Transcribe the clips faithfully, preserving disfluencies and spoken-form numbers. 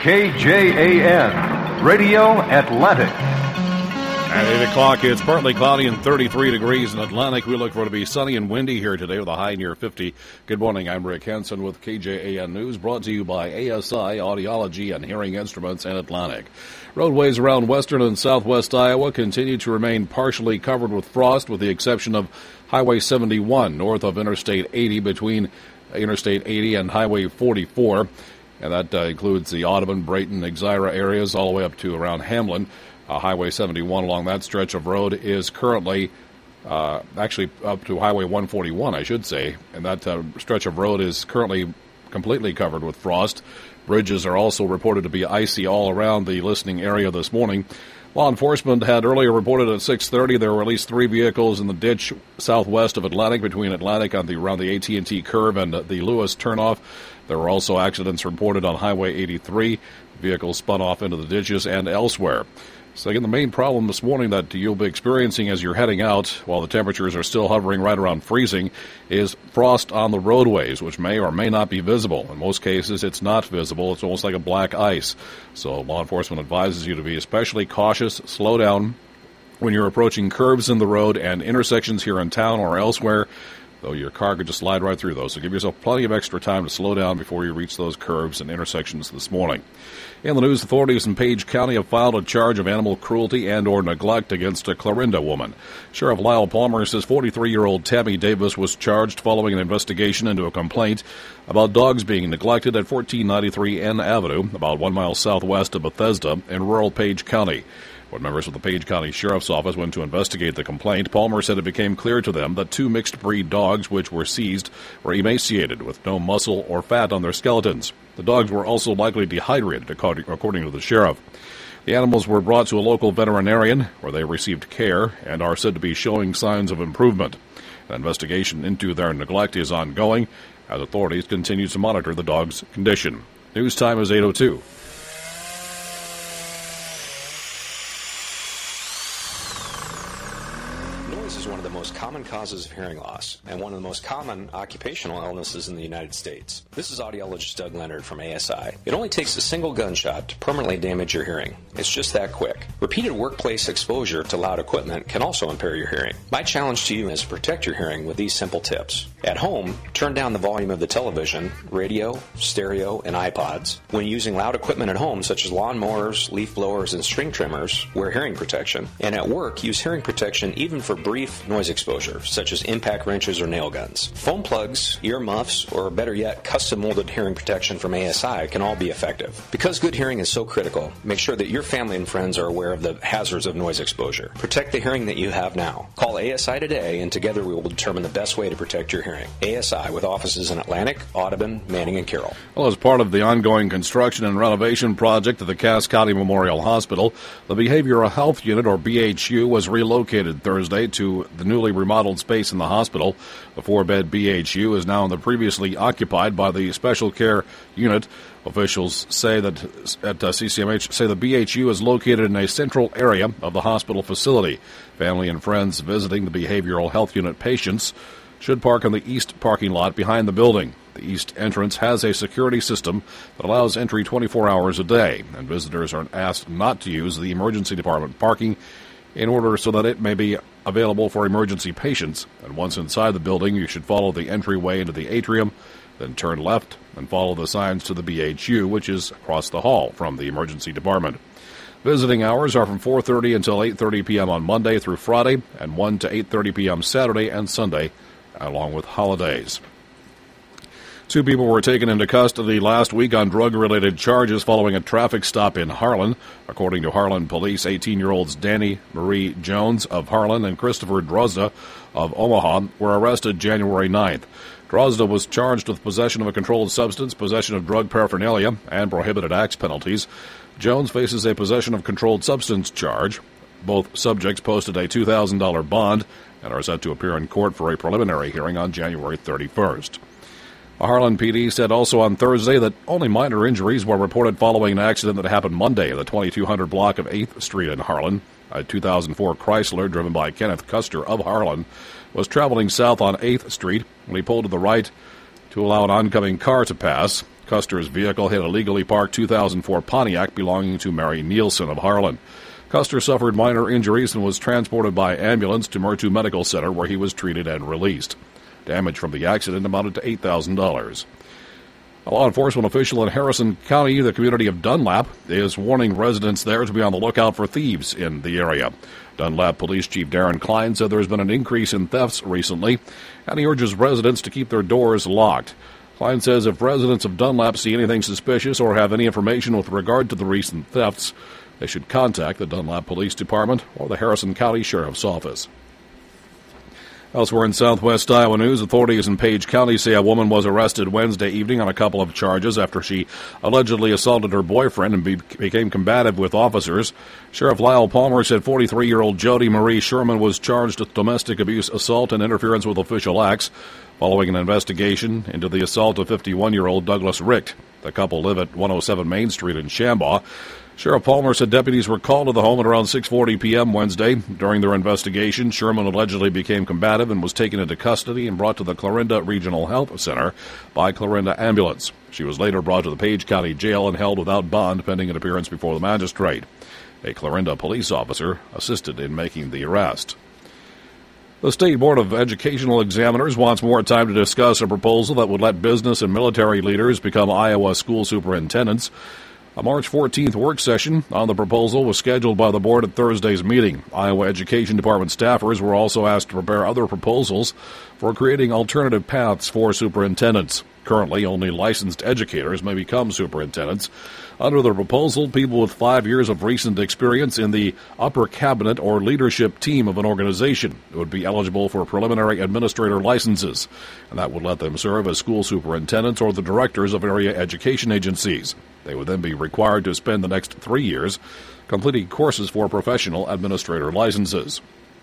K J A N, Radio Atlantic. At eight o'clock, it's partly cloudy and thirty-three degrees in Atlantic. We look for it to be sunny and windy here today with a high near fifty. Good morning, I'm Rick Henson with K J A N News, brought to you by A S I Audiology and Hearing Instruments in Atlantic. Roadways around western and southwest Iowa continue to remain partially covered with frost, with the exception of Highway seventy-one, north of Interstate eighty, between Interstate eighty and Highway forty-four. And that uh, includes the Audubon, Brayton, Exira areas, all the way up to around Hamlin. Uh, Highway seventy-one along that stretch of road is currently, uh, actually up to Highway one forty-one, I should say, and that uh, stretch of road is currently completely covered with frost. Bridges are also reported to be icy all around the listening area this morning. Law enforcement had earlier reported at six thirty there were at least three vehicles in the ditch southwest of Atlantic, between Atlantic on the around the A T and T curve and the Lewis turnoff. There were also accidents reported on Highway eighty-three. Vehicles spun off into the ditches and elsewhere. So again, the main problem this morning that you'll be experiencing as you're heading out, while the temperatures are still hovering right around freezing, is frost on the roadways, which may or may not be visible. In most cases, it's not visible. It's almost like a black ice. So law enforcement advises you to be especially cautious, slow down when you're approaching curves in the road and intersections here in town or elsewhere, though your car could just slide right through those. So give yourself plenty of extra time to slow down before you reach those curves and intersections this morning. In the news, authorities in Page County have filed a charge of animal cruelty and or neglect against a Clarinda woman. Sheriff Lyle Palmer says forty-three-year-old Tammy Davis was charged following an investigation into a complaint about dogs being neglected at fourteen ninety-three N Avenue, about one mile southwest of Bethesda in rural Page County. When members of the Page County Sheriff's Office went to investigate the complaint, Palmer said it became clear to them that two mixed-breed dogs which were seized were emaciated with no muscle or fat on their skeletons. The dogs were also likely dehydrated, according to the sheriff. The animals were brought to a local veterinarian where they received care and are said to be showing signs of improvement. An investigation into their neglect is ongoing as authorities continue to monitor the dog's condition. News time is eight oh two. Common causes of hearing loss and one of the most common occupational illnesses in the United States. This is audiologist Doug Leonard from A S I. It only takes a single gunshot to permanently damage your hearing. It's just that quick. Repeated workplace exposure to loud equipment can also impair your hearing. My challenge to you is to protect your hearing with these simple tips. At home, turn down the volume of the television, radio, stereo, and iPods. When using loud equipment at home, such as lawnmowers, leaf blowers, and string trimmers, wear hearing protection. And at work, use hearing protection even for brief noise exposure, such as impact wrenches or nail guns. Foam plugs, ear muffs, or better yet, custom molded hearing protection from A S I can all be effective. Because good hearing is so critical, make sure that your family and friends are aware of the hazards of noise exposure. Protect the hearing that you have now. Call A S I today, and together we will determine the best way to protect your hearing. A S I, with offices in Atlantic, Audubon, Manning, and Carroll. Well, as part of the ongoing construction and renovation project at the Cass County Memorial Hospital, the Behavioral Health Unit, or B H U, was relocated Thursday to the newly remodeled space in the hospital. The four-bed B H U is now in the previously occupied by the Special Care Unit. Officials say that at uh, C C M H say the B H U is located in a central area of the hospital facility. Family and friends visiting the Behavioral Health Unit patients should park in the east parking lot behind the building. The east entrance has a security system that allows entry twenty-four hours a day, and visitors are asked not to use the emergency department parking in order so that it may be available for emergency patients. And once inside the building, you should follow the entryway into the atrium, then turn left and follow the signs to the B H U, which is across the hall from the emergency department. Visiting hours are from four thirty until eight thirty p.m. on Monday through Friday, and one to eight thirty p.m. Saturday and Sunday, along with holidays. Two people were taken into custody last week on drug-related charges following a traffic stop in Harlan. According to Harlan police, eighteen-year-olds Danny Marie Jones of Harlan and Christopher Drozda of Omaha were arrested January ninth. Drozda was charged with possession of a controlled substance, possession of drug paraphernalia, and prohibited acts penalties. Jones faces a possession of controlled substance charge. Both subjects posted a two thousand dollars bond and are set to appear in court for a preliminary hearing on January thirty-first. A Harlan P D said also on Thursday that only minor injuries were reported following an accident that happened Monday at the twenty-two hundred block of eighth Street in Harlan. A two thousand four Chrysler driven by Kenneth Custer of Harlan was traveling south on eighth Street when he pulled to the right to allow an oncoming car to pass. Custer's vehicle hit a legally parked two thousand four Pontiac belonging to Mary Nielsen of Harlan. Custer suffered minor injuries and was transported by ambulance to Murtu Medical Center, where he was treated and released. Damage from the accident amounted to eight thousand dollars. A law enforcement official in Harrison County, the community of Dunlap, is warning residents there to be on the lookout for thieves in the area. Dunlap Police Chief Darren Klein said there has been an increase in thefts recently, and he urges residents to keep their doors locked. Klein says if residents of Dunlap see anything suspicious or have any information with regard to the recent thefts, they should contact the Dunlap Police Department or the Harrison County Sheriff's Office. Elsewhere in southwest Iowa news, authorities in Page County say a woman was arrested Wednesday evening on a couple of charges after she allegedly assaulted her boyfriend and be- became combative with officers. Sheriff Lyle Palmer said forty-three-year-old Jody Marie Sherman was charged with domestic abuse, assault, and interference with official acts following an investigation into the assault of fifty-one-year-old Douglas Richt. The couple live at one oh seven Main Street in Shambaugh. Sheriff Palmer said deputies were called to the home at around six forty p.m. Wednesday. During their investigation, Sherman allegedly became combative and was taken into custody and brought to the Clarinda Regional Health Center by Clarinda Ambulance. She was later brought to the Page County Jail and held without bond pending an appearance before the magistrate. A Clarinda police officer assisted in making the arrest. The State Board of Educational Examiners wants more time to discuss a proposal that would let business and military leaders become Iowa school superintendents. A March fourteenth work session on the proposal was scheduled by the board at Thursday's meeting. Iowa Education Department staffers were also asked to prepare other proposals for creating alternative paths for superintendents. Currently, only licensed educators may become superintendents. Under the proposal, people with five years of recent experience in the upper cabinet or leadership team of an organization would be eligible for preliminary administrator licenses, and that would let them serve as school superintendents or the directors of area education agencies. They would then be required to spend the next three years completing courses for professional administrator licenses.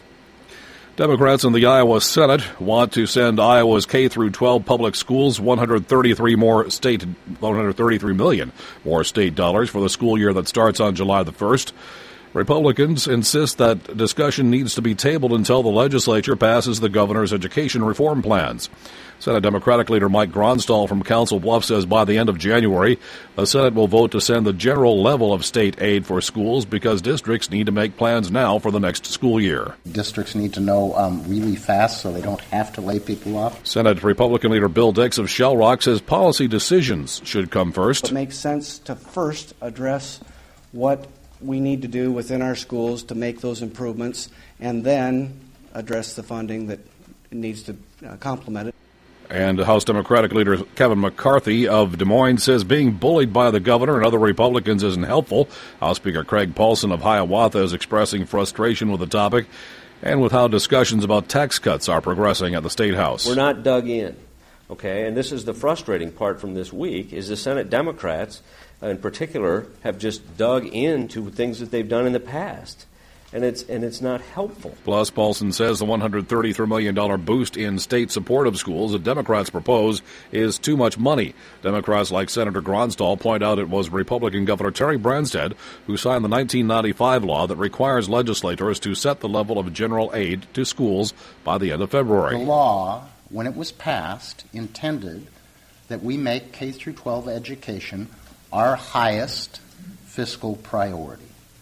Democrats in the Iowa Senate want to send Iowa's K through twelve public schools one hundred thirty-three more state, one hundred thirty-three million more state dollars for the school year that starts on July the first. Republicans insist that discussion needs to be tabled until the legislature passes the governor's education reform plans. Senate Democratic leader Mike Gronstal from Council Bluffs says by the end of January, the Senate will vote to send the general level of state aid for schools because districts need to make plans now for the next school year. Districts need to know um, really fast so they don't have to lay people off. Senate Republican leader Bill Dix of Shell Rock says policy decisions should come first. It makes sense to first address what we need to do within our schools to make those improvements and then address the funding that needs to uh, complement it. And House Democratic leader Kevin McCarthy of Des Moines says being bullied by the governor and other Republicans isn't helpful. House Speaker Craig Paulson of Hiawatha is expressing frustration with the topic and with how discussions about tax cuts are progressing at the State House. We're not dug in, okay? And this is the frustrating part from this week, is the Senate Democrats in particular have just dug into things that they've done in the past. And it's and it's not helpful. Plus, Paulson says the one hundred thirty-three million dollars boost in state support of schools that Democrats propose is too much money. Democrats like Senator Gronstal point out it was Republican Governor Terry Branstad who signed the nineteen ninety-five law that requires legislators to set the level of general aid to schools by the end of February. The law, when it was passed, intended that we make K through twelve education our highest fiscal priority.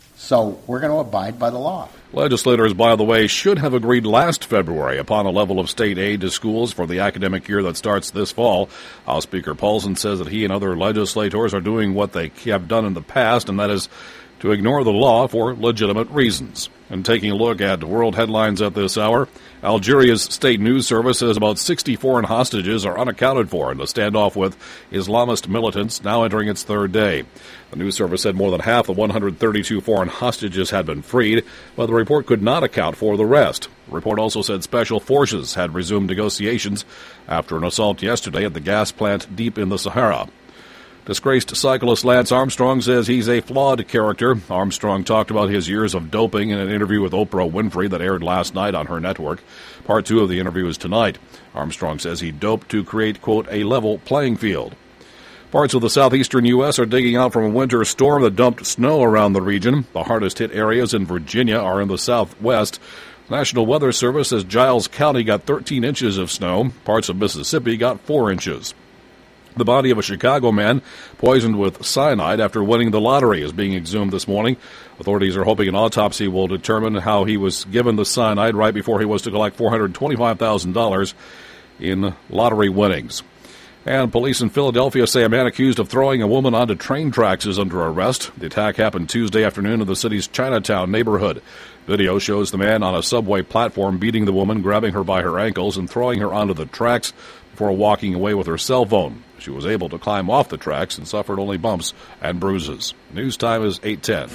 So we're going to abide by the law. Legislators, by the way, should have agreed last February upon a level of state aid to schools for the academic year that starts this fall. House Speaker Paulson says that he and other legislators are doing what they have done in the past, and that is to ignore the law for legitimate reasons. And taking a look at world headlines at this hour, Algeria's state news service says about sixty foreign hostages are unaccounted for in the standoff with Islamist militants now entering its third day. The news service said more than half the one hundred thirty-two foreign hostages had been freed, but the report could not account for the rest. The report also said special forces had resumed negotiations after an assault yesterday at the gas plant deep in the Sahara. Disgraced cyclist Lance Armstrong says he's a flawed character. Armstrong talked about his years of doping in an interview with Oprah Winfrey that aired last night on her network. Part two of the interview is tonight. Armstrong says he doped to create, quote, a level playing field. Parts of the southeastern U S are digging out from a winter storm that dumped snow around the region. The hardest-hit areas in Virginia are in the southwest. The National Weather Service says Giles County got thirteen inches of snow. Parts of Mississippi got four inches. The body of a Chicago man poisoned with cyanide after winning the lottery is being exhumed this morning. Authorities are hoping an autopsy will determine how he was given the cyanide right before he was to collect four hundred twenty-five thousand dollars in lottery winnings. And police in Philadelphia say a man accused of throwing a woman onto train tracks is under arrest. The attack happened Tuesday afternoon in the city's Chinatown neighborhood. Video shows the man on a subway platform beating the woman, grabbing her by her ankles, and throwing her onto the tracks before walking away with her cell phone. She was able to climb off the tracks and suffered only bumps and bruises. News time is eight ten.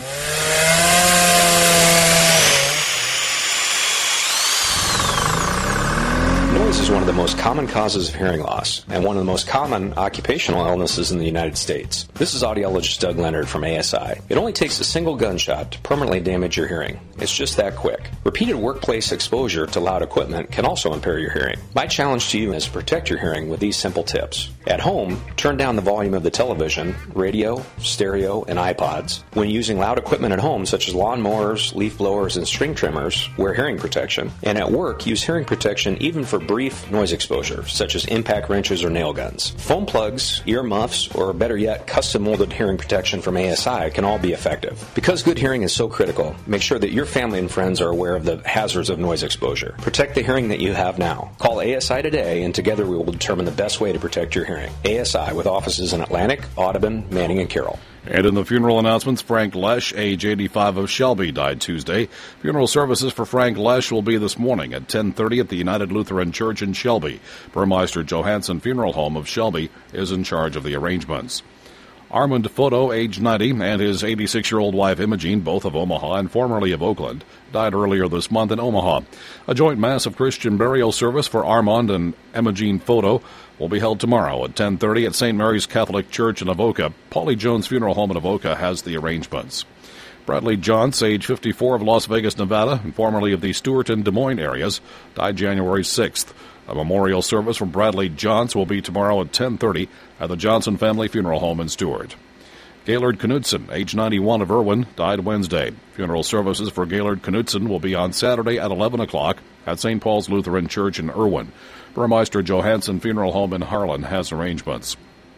Noise is one of the most common causes of hearing loss and one of the most common occupational illnesses in the United States. This is audiologist Doug Leonard from A S I. It only takes a single gunshot to permanently damage your hearing. It's just that quick. Repeated workplace exposure to loud equipment can also impair your hearing. My challenge to you is to protect your hearing with these simple tips. At home, turn down the volume of the television, radio, stereo, and iPods. When using loud equipment at home, such as lawnmowers, leaf blowers, and string trimmers, wear hearing protection. And at work, use hearing protection even for brief noise exposure, such as impact wrenches or nail guns. Foam plugs, ear muffs, or better yet, custom-molded hearing protection from A S I can all be effective. Because good hearing is so critical, make sure that your family and friends are aware of the hazards of noise exposure. Protect the hearing that you have now. Call A S I today, and together we will determine the best way to protect your hearing. A S I, with offices in Atlantic, Audubon, Manning, and Carroll. And in the funeral announcements, Frank Lesh, age eighty-five, of Shelby, died Tuesday. Funeral services for Frank Lesh will be this morning at ten thirty at the United Lutheran Church in Shelby. Burmeister Johansson Funeral Home of Shelby is in charge of the arrangements. Armand Photo, age ninety, and his eighty-six-year-old wife Imogene, both of Omaha and formerly of Oakland, died earlier this month in Omaha. A joint mass of Christian burial service for Armand and Imogene Photo will be held tomorrow at ten thirty at Saint Mary's Catholic Church in Avoca. Paulie Jones Funeral Home in Avoca has the arrangements. Bradley Johns, age fifty-four, of Las Vegas, Nevada, and formerly of the Stewart and Des Moines areas, died January sixth. A memorial service for Bradley Johns will be tomorrow at ten thirty at the Johnson Family Funeral Home in Stewart. Gaylord Knudsen, age ninety-one, of Irwin, died Wednesday. Funeral services for Gaylord Knudsen will be on Saturday at eleven o'clock at Saint Paul's Lutheran Church in Irwin. Burmeister Johansson Funeral Home in Harlan has arrangements.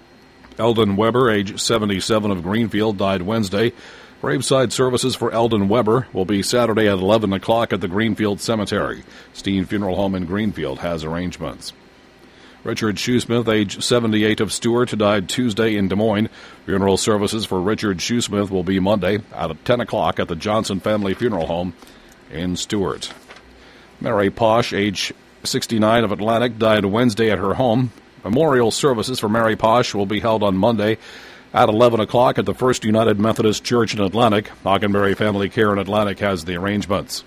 Eldon Weber, age seventy-seven, of Greenfield, died Wednesday. Graveside services for Eldon Weber will be Saturday at eleven o'clock at the Greenfield Cemetery. Steen Funeral Home in Greenfield has arrangements. Richard Shoesmith, age seventy-eight, of Stewart, died Tuesday in Des Moines. Funeral services for Richard Shoesmith will be Monday at ten o'clock at the Johnson Family Funeral Home in Stewart. Mary Posh, age sixty-nine, of Atlantic, died Wednesday at her home. Memorial services for Mary Posh will be held on Monday at eleven o'clock at the First United Methodist Church in Atlantic. Hockenberry Family Care in Atlantic has the arrangements.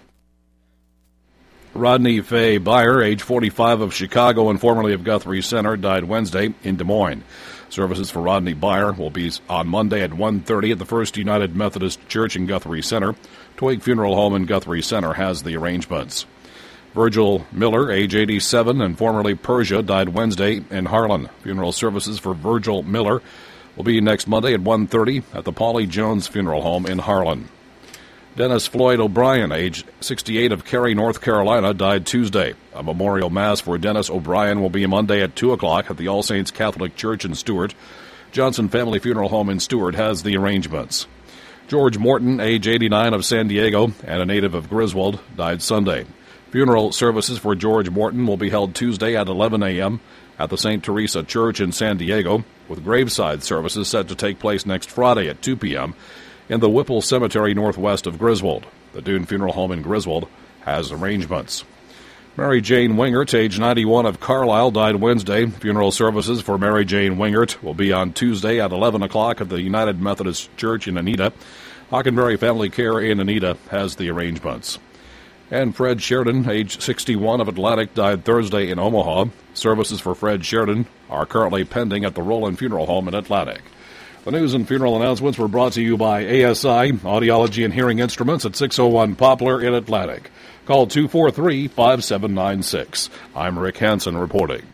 Rodney Fay Byer, age forty-five, of Chicago and formerly of Guthrie Center, died Wednesday in Des Moines. Services for Rodney Byer will be on Monday at one thirty at the First United Methodist Church in Guthrie Center. Twig Funeral Home in Guthrie Center has the arrangements. Virgil Miller, age eighty-seven, and formerly Persia, died Wednesday in Harlan. Funeral services for Virgil Miller will be next Monday at one thirty at the Paulie Jones Funeral Home in Harlan. Dennis Floyd O'Brien, age sixty-eight, of Cary, North Carolina, died Tuesday. A memorial mass for Dennis O'Brien will be Monday at two o'clock at the All Saints Catholic Church in Stewart. Johnson Family Funeral Home in Stewart has the arrangements. George Morton, age eighty-nine, of San Diego and a native of Griswold, died Sunday. Funeral services for George Morton will be held Tuesday at eleven a.m. at the Saint Teresa Church in San Diego, with graveside services set to take place next Friday at two p.m. in the Whipple Cemetery northwest of Griswold. The Dune Funeral Home in Griswold has arrangements. Mary Jane Wingert, age ninety-one, of Carlisle, died Wednesday. Funeral services for Mary Jane Wingert will be on Tuesday at eleven o'clock at the United Methodist Church in Anita. Hockenberry Family Care in Anita has the arrangements. And Fred Sheridan, age sixty-one, of Atlantic, died Thursday in Omaha. Services for Fred Sheridan are currently pending at the Roland Funeral Home in Atlantic. The news and funeral announcements were brought to you by A S I, Audiology and Hearing Instruments at six oh one Poplar in Atlantic. Call two four three, five seven nine six. I'm Rick Hansen reporting.